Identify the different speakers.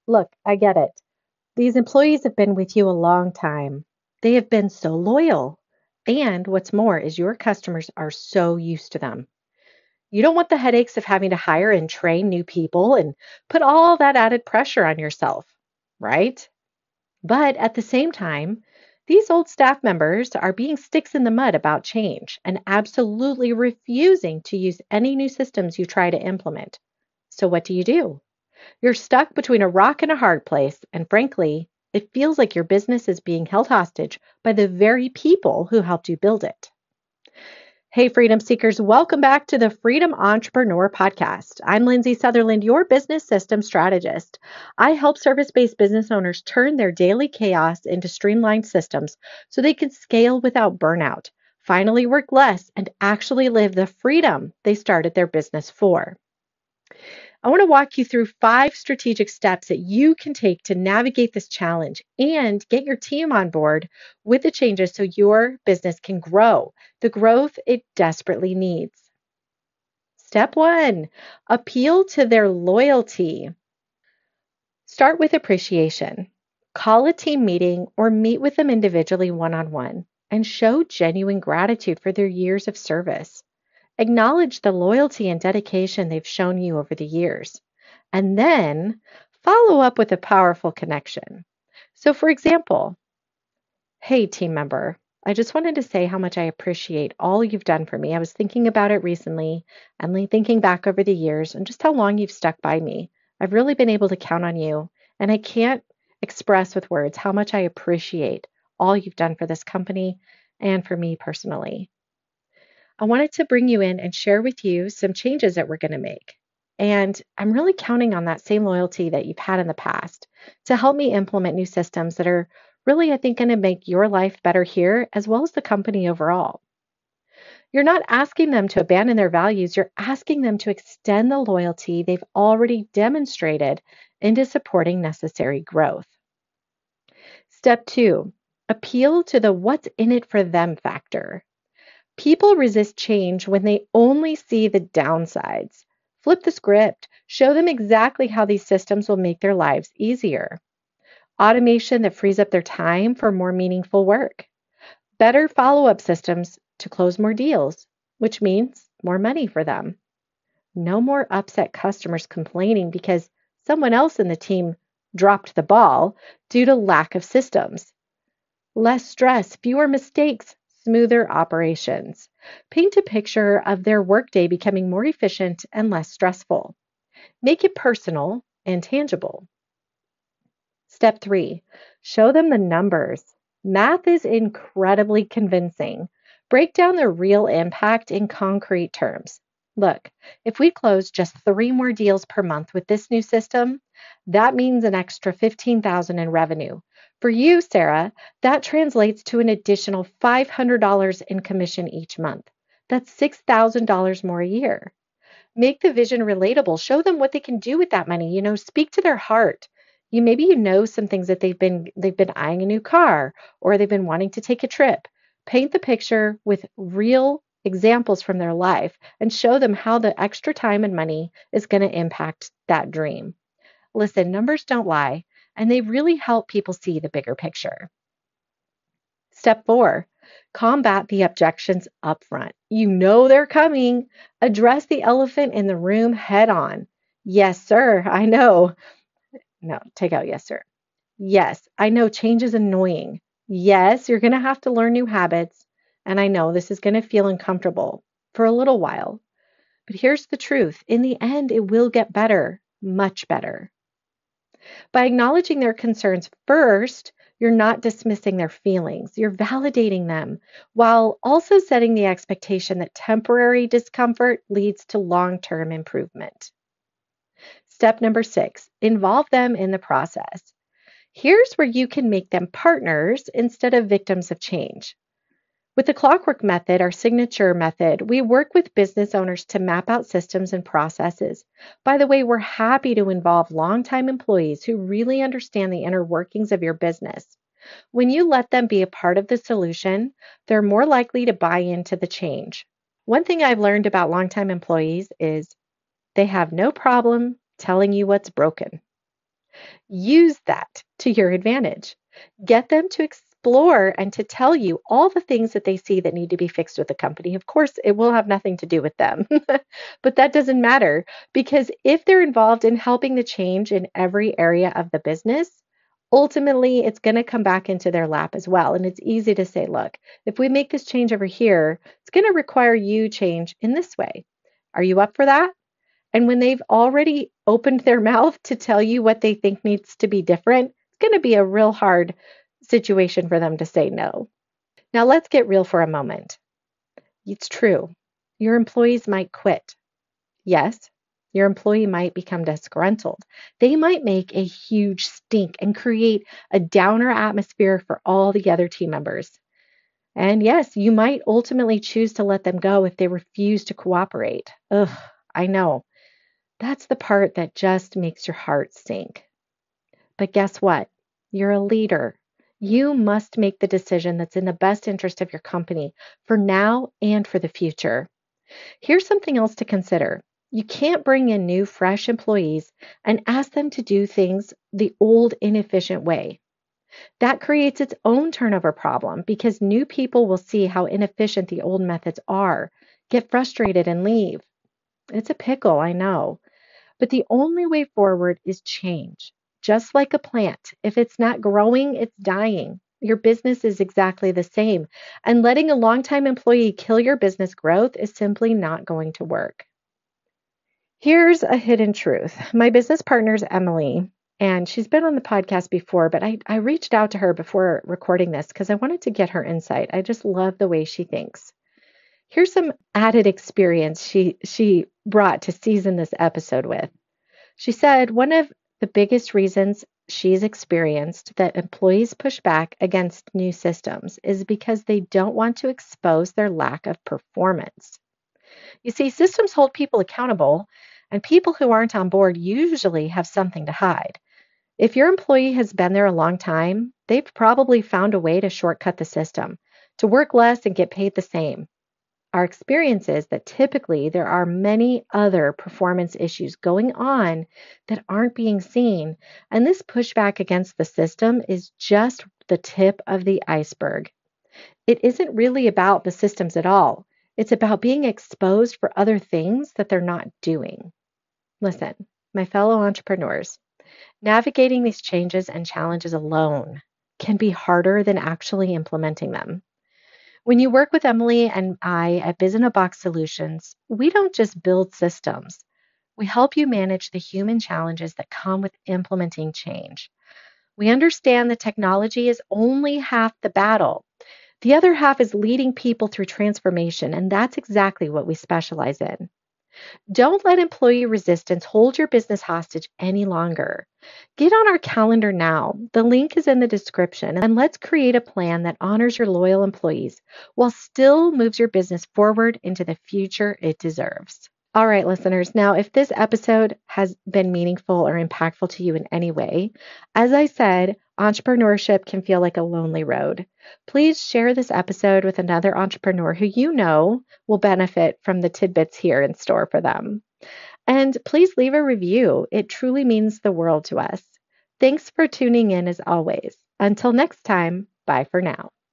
Speaker 1: Look, I get it. These employees have been with you a long time. They have been so loyal. And what's more is your customers are so used to them. You don't want the headaches of having to hire and train new people and put all that added pressure on yourself, right? But at the same time, these old staff members are being sticks in the mud about change and absolutely refusing to use any new systems you try to implement. So, what do? You're stuck between a rock and a hard place, and frankly, it feels like your business is being held hostage by the very people who helped you build it. Hey, freedom seekers, welcome back to the Freedom Entrepreneur Podcast. I'm Lindsay Sutherland, your business system strategist. I help service based business owners turn their daily chaos into streamlined systems so they can scale without burnout, finally work less, and actually live the freedom they started their business for. I want to walk you through 5 strategic steps that you can take to navigate this challenge and get your team on board with the changes so your business can grow the growth it desperately needs. Step 1, appeal to their loyalty. Start with appreciation. Call a team meeting or meet with them individually one on one and show genuine gratitude for their years of service. Acknowledge the loyalty and dedication they've shown you over the years, and then follow up with a powerful connection. So, for example, hey, team member, I just wanted to say how much I appreciate all you've done for me. I was thinking about it recently and thinking back over the years and just how long you've stuck by me. I've really been able to count on you, and I can't express with words how much I appreciate all you've done for this company and for me personally. I wanted to bring you in and share with you some changes that we're going to make. And I'm really counting on that same loyalty that you've had in the past to help me implement new systems that are really, I think, going to make your life better here as well as the company overall. You're not asking them to abandon their values, you're asking them to extend the loyalty they've already demonstrated into supporting necessary growth. Step 2, appeal to the what's in it for them factor. People resist change when they only see the downsides. Flip the script. Show them exactly how these systems will make their lives easier. Automation that frees up their time for more meaningful work. Better follow up systems to close more deals, which means more money for them. No more upset customers complaining because someone else in the team dropped the ball due to lack of systems. Less stress, fewer mistakes, smoother operations. Paint a picture of their workday becoming more efficient and less stressful. Make it personal and tangible. Step 3, show them the numbers. Math is incredibly convincing. Break down the real impact in concrete terms. Look, if we close just 3 more deals per month with this new system, that means an extra 15,000 in revenue. For you, Sarah, that translates to an additional $500 in commission each month. That's $6,000 more a year. Make the vision relatable. Show them what they can do with that money. Speak to their heart. Maybe some things that they've been eyeing a new car or they've been wanting to take a trip. Paint the picture with real examples from their life and show them how the extra time and money is going to impact that dream. Listen, numbers don't lie, and they really help people see the bigger picture. Step 4, combat the objections up front. You know they're coming. Address the elephant in the room head on. Yes, sir, I know. No, take out yes, sir. Yes, I know change is annoying. Yes, you're going to have to learn new habits. And I know this is going to feel uncomfortable for a little while. But here's the truth. In the end, it will get better, much better. By acknowledging their concerns first, you're not dismissing their feelings, you're validating them while also setting the expectation that temporary discomfort leads to long term improvement. Step number 6, involve them in the process. Here's where you can make them partners instead of victims of change. With the clockwork method, our signature method, we work with business owners to map out systems and processes. By the way, we're happy to involve longtime employees who really understand the inner workings of your business. When you let them be a part of the solution, they're more likely to buy into the change. One thing I've learned about longtime employees is they have no problem telling you what's broken. Use that to your advantage. Get them to explore and to tell you all the things that they see that need to be fixed with the company. Of course, it will have nothing to do with them, but that doesn't matter because if they're involved in helping the change in every area of the business, ultimately it's going to come back into their lap as well. And it's easy to say, look, if we make this change over here, it's going to require you change in this way. Are you up for that? And when they've already opened their mouth to tell you what they think needs to be different, it's going to be a real hard situation for them to say no. Now, let's get real for a moment. It's true. Your employees might quit. Yes, your employee might become disgruntled. They might make a huge stink and create a downer atmosphere for all the other team members. And yes, you might ultimately choose to let them go if they refuse to cooperate. Ugh, I know. That's the part that just makes your heart sink. But guess what? You're a leader. You must make the decision that's in the best interest of your company for now and for the future. Here's something else to consider. You can't bring in new, fresh employees and ask them to do things the old, inefficient way. That creates its own turnover problem because new people will see how inefficient the old methods are, get frustrated, and leave. It's a pickle, I know. But the only way forward is change. Just like a plant, if it's not growing, it's dying. Your business is exactly the same. And letting a longtime employee kill your business growth is simply not going to work. Here's a hidden truth. My business partner is Emily, and she's been on the podcast before, but I reached out to her before recording this because I wanted to get her insight. I just love the way she thinks. Here's some added experience she brought to season this episode with. She said one of the biggest reasons she's experienced that employees push back against new systems is because they don't want to expose their lack of performance. You see, systems hold people accountable, and people who aren't on board usually have something to hide. If your employee has been there a long time, they've probably found a way to shortcut the system, to work less and get paid the same. Our experience is that typically there are many other performance issues going on that aren't being seen, and this pushback against the system is just the tip of the iceberg. It isn't really about the systems at all. It's about being exposed for other things that they're not doing. Listen, my fellow entrepreneurs, navigating these changes and challenges alone can be harder than actually implementing them. When you work with Emily and I at Biz in a Box Solutions, we don't just build systems. We help you manage the human challenges that come with implementing change. We understand that technology is only half the battle. The other half is leading people through transformation, and that's exactly what we specialize in. Don't let employee resistance hold your business hostage any longer. Get on our calendar now. The link is in the description, and let's create a plan that honors your loyal employees while still moves your business forward into the future it deserves. All right, listeners. Now, if this episode has been meaningful or impactful to you in any way, as I said, entrepreneurship can feel like a lonely road. Please share this episode with another entrepreneur who you know will benefit from the tidbits here in store for them. And please leave a review. It truly means the world to us. Thanks for tuning in as always. Until next time, bye for now.